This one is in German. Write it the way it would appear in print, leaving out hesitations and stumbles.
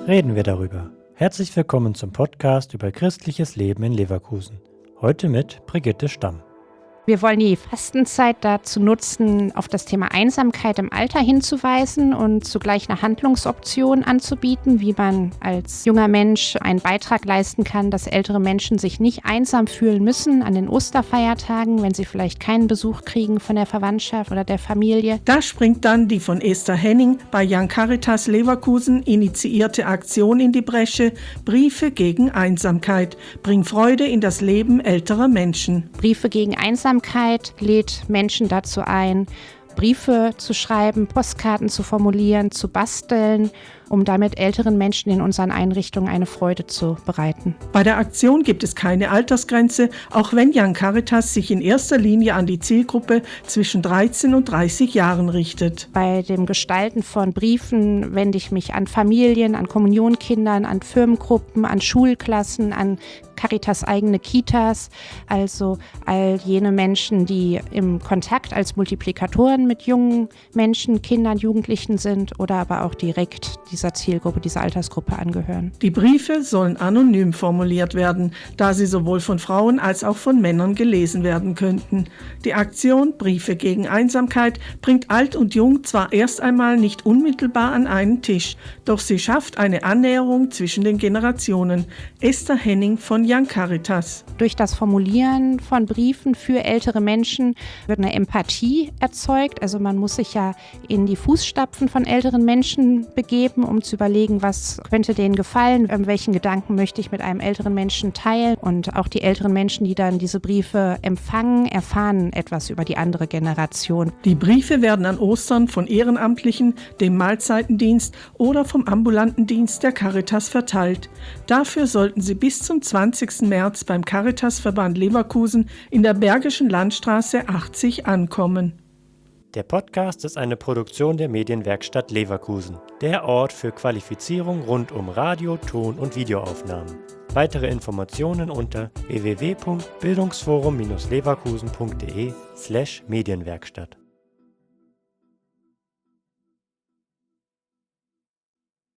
reden wir darüber. Herzlich willkommen zum Podcast über christliches Leben in Leverkusen. Heute mit Brigitte Stamm. Wir wollen die Fastenzeit dazu nutzen, auf das Thema Einsamkeit im Alter hinzuweisen und zugleich eine Handlungsoption anzubieten, wie man als junger Mensch einen Beitrag leisten kann, dass ältere Menschen sich nicht einsam fühlen müssen an den Osterfeiertagen, wenn sie vielleicht keinen Besuch kriegen von der Verwandtschaft oder der Familie. Da springt dann die von Esther Henning bei Young Caritas Leverkusen initiierte Aktion in die Bresche: Briefe gegen Einsamkeit. Bring Freude in das Leben älterer Menschen. Briefe gegen Einsamkeit lädt Menschen dazu ein, Briefe zu schreiben, Postkarten zu formulieren, zu basteln, um damit älteren Menschen in unseren Einrichtungen eine Freude zu bereiten. Bei der Aktion gibt es keine Altersgrenze, auch wenn Young Caritas sich in erster Linie an die Zielgruppe zwischen 13 und 30 Jahren richtet. Bei dem Gestalten von Briefen wende ich mich an Familien, an Kommunionkindern, an Firmengruppen, an Schulklassen, an Caritas eigene Kitas, also all jene Menschen, die im Kontakt als Multiplikatoren mit jungen Menschen, Kindern, Jugendlichen sind oder aber auch direkt dieser Zielgruppe, dieser Altersgruppe angehören. Die Briefe sollen anonym formuliert werden, da sie sowohl von Frauen als auch von Männern gelesen werden könnten. Die Aktion Briefe gegen Einsamkeit bringt Alt und Jung zwar erst einmal nicht unmittelbar an einen Tisch, doch sie schafft eine Annäherung zwischen den Generationen. Esther Henning von Young Caritas. Durch das Formulieren von Briefen für ältere Menschen wird eine Empathie erzeugt. Also man muss sich ja in die Fußstapfen von älteren Menschen begeben, um zu überlegen, was könnte denen gefallen, welchen Gedanken möchte ich mit einem älteren Menschen teilen. Und auch die älteren Menschen, die dann diese Briefe empfangen, erfahren etwas über die andere Generation. Die Briefe werden an Ostern von Ehrenamtlichen, dem Mahlzeitendienst oder vom ambulanten Dienst der Caritas verteilt. Dafür sollten sie bis zum 20. März beim Caritasverband Leverkusen in der Bergischen Landstraße 80 ankommen. Der Podcast ist eine Produktion der Medienwerkstatt Leverkusen, der Ort für Qualifizierung rund um Radio-, Ton- und Videoaufnahmen. Weitere Informationen unter www.bildungsforum-leverkusen.de/Medienwerkstatt.